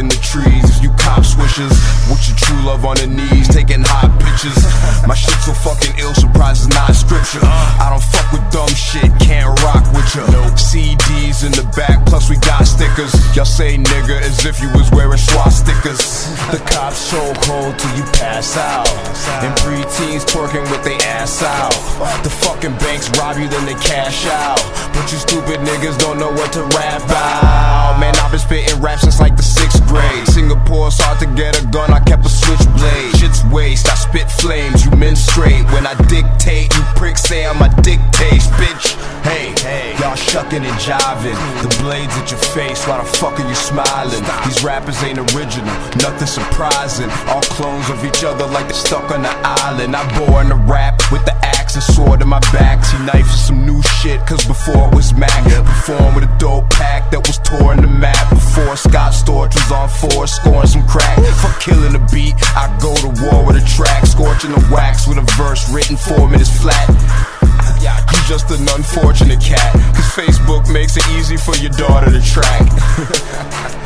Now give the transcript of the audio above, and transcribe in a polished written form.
in the trees. If you cop swishers with your true love on her knees, taking hot pictures. My shit so fucking ill, surprise is not scripture. I don't fuck with dumb shit, can't rock with ya. CDs in the back, plus we got stickers. Y'all say nigga as if you was wearing swastikas. The cops choke hold till you pass out, and preteens twerking with their ass out. The fucking banks rob you, then they cash out, but you stupid niggas don't know what to rap out. Man, I've been spitting rap since like the 6th grade. Singapore's hard to get a gun, I kept a switchblade. Shit's waste, I spit flames, you menstruate. When I dictate, you pricks say I'm a dictate, bitch. Hey, y'all shucking and jiving, the blades at your face, why the fuck are you smiling? These rappers ain't original, nothing surprising. All clones of each other like they're stuck on the island. I born to rap with the axe and sword in my back. T-knife is some new shit, cause before it was Mac. Perform with a dope pack that was touring the map. Before Scott Storch was on force, scoring some crack. For killing the beat, I go to war with a track. Scorching the wax with a verse written 4 minutes flat. You just an unfortunate cat, cause Facebook makes it easy for your daughter to track.